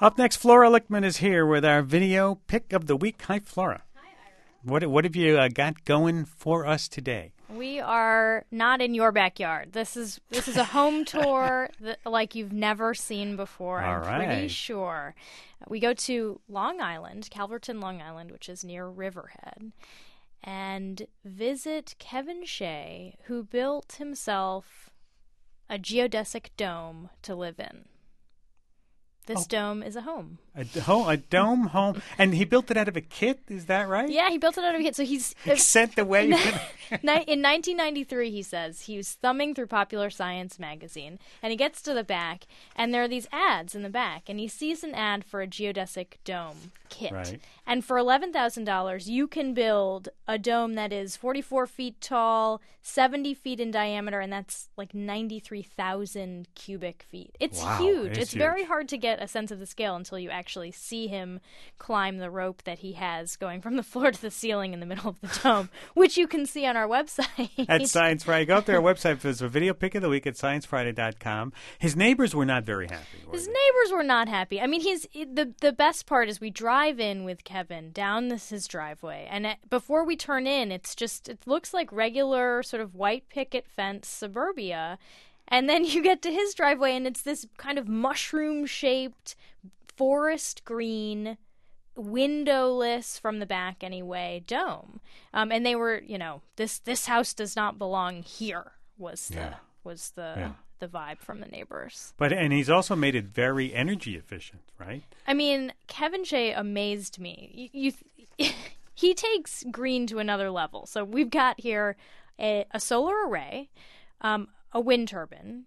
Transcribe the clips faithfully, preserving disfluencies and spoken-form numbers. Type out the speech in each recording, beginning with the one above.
Up next, Flora Lichtman is here with our video pick of the week. Hi, Flora. Hi, Ira. What, what have you uh, got going for us today? We are not in your backyard. This is this is a home tour that, like you've never seen before, All I'm right. pretty sure. We go to Long Island, Calverton, Long Island, which is near Riverhead, and visit Kevin Shea, who built himself a geodesic dome to live in. This Oh. dome is a home. A, d- home, a dome home. And he built it out of a kit, is that right? Yeah, he built it out of a kit. So he's He sent away. Ni- In nineteen ninety-three, he says, he was thumbing through Popular Science magazine, and he gets to the back, and there are these ads in the back, and he sees an ad for a geodesic dome kit. Right. And for eleven thousand dollars, you can build a dome that is forty-four feet tall, seventy feet in diameter, and that's like ninety-three thousand cubic feet. It's Wow, huge. it is It's huge. very hard to get a sense of the scale until you actually see him climb the rope that he has going from the floor to the ceiling in the middle of the dome, which you can see on our website. At Science Friday. Go up to our website. There's a video pick of the week at science friday dot com. His neighbors were not very happy. were His they? neighbors were not happy. I mean, he's the the best part is we drive in with Kevin down this his driveway, and it, before we turn in, it's just it looks like regular sort of white picket fence suburbia, and then you get to his driveway, and it's this kind of mushroom shaped forest green, windowless from the back anyway dome. Um, and they were, you know, this this house does not belong here. Was the Yeah. was the Yeah. the vibe from the neighbors. But and he's also made it very energy efficient, right? I mean, Kevin Shea amazed me. You, you he takes green to another level. So we've got here a, a solar array, um, a wind turbine,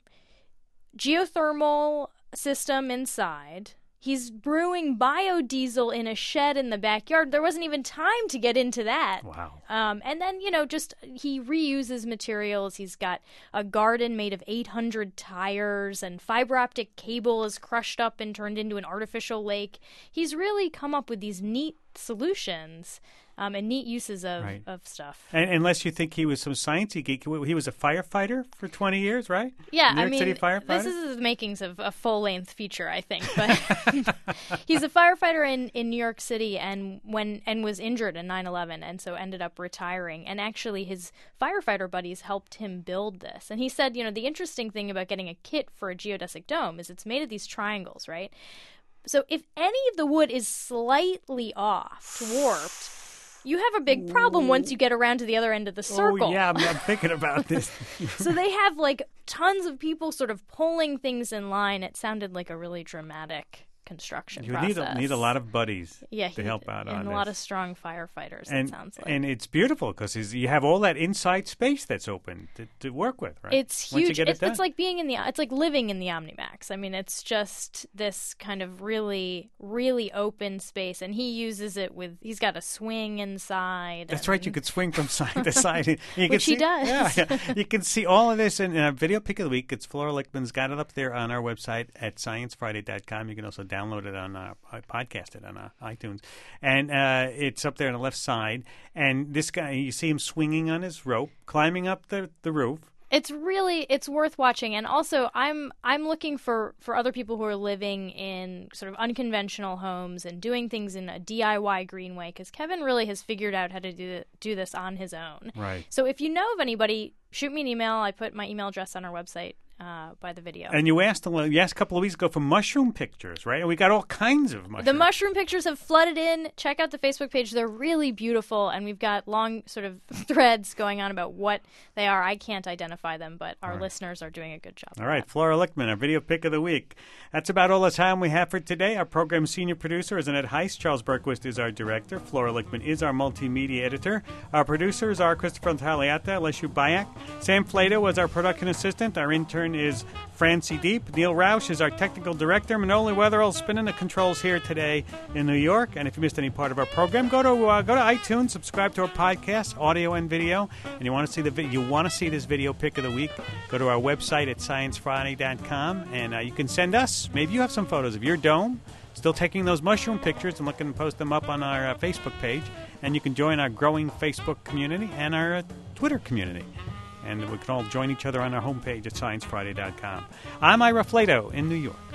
geothermal system inside. He's brewing biodiesel in a shed in the backyard. There wasn't even time to get into that. Wow. Um, and then, you know, just he reuses materials. He's got a garden made of eight hundred tires, and fiber optic cable is crushed up and turned into an artificial lake. He's really come up with these neat solutions um, and neat uses of, Right. of stuff. And unless you think he was some sciencey geek, he was a firefighter for twenty years, right? Yeah, New York I mean, City firefighter? this is the makings of a full-length feature, I think. But he's a firefighter in, in New York City, and when and was injured in nine eleven, and so ended up retiring. And actually, his firefighter buddies helped him build this. And he said, you know, the interesting thing about getting a kit for a geodesic dome is it's made of these triangles, right? So if any of the wood is slightly off, warped, you have a big problem once you get around to the other end of the circle. Oh, yeah, I'm, I'm thinking about this. So they have like tons of people sort of pulling things in line. It sounded like a really dramatic construction You process. need a, need a lot of buddies yeah, to he- help out and on a this. lot of strong firefighters, and, it sounds like. and it's beautiful because you have all that inside space that's open to, to work with, right? It's Once you huge. get it It's, done. it's like being in the. It's like living in the OmniMax. I mean, it's just this kind of really, really open space, and he uses it with. He's got a swing inside. That's and- right. You could swing from side to side. You can Which he see, does. Yeah, yeah. You can see all of this in, in a video pick of the week. It's Flora Lichtman's got it up there on our website at science friday dot com. You can also download it on our podcast it on uh, iTunes, and uh, it's up there on the left side. And this guy, you see him swinging on his rope, climbing up the the roof. It's really it's worth watching, and also I'm I'm looking for, for other people who are living in sort of unconventional homes and doing things in a D I Y green way, because Kevin really has figured out how to do do this on his own. Right. So if you know of anybody, shoot me an email. I put my email address on our website uh, by the video. And you asked a- you asked a couple of weeks ago for mushroom pictures, right? And we got all kinds of mushrooms. The mushroom pictures have flooded in. Check out the Facebook page. They're really beautiful, and we've got long sort of threads going on about what they are. I can't identify them, but our right. listeners are doing a good job. All of right, that. Flora Lichtman, our video pick of the week. That's about all the time we have for today. Our program senior producer is Annette Heiss. Charles Berquist is our director. Flora Lichtman is our multimedia editor. Our producers are Christopher Taliata, Alessio Bayak. Sam Flato was our production assistant. Our intern is Francie Deep. Neil Roush is our technical director. Manoli Weatherall spinning the controls here today in New York. And if you missed any part of our program, go to uh, go to iTunes, subscribe to our podcast, audio and video. And you want to see the vi- you want to see this video pick of the week, go to our website at science friday dot com, and uh, you can send us. Maybe you have some photos of your dome. Still taking those mushroom pictures and looking to post them up on our uh, Facebook page. And you can join our growing Facebook community and our uh, Twitter community. And we can all join each other on our homepage at science friday dot com. I'm Ira Flato in New York.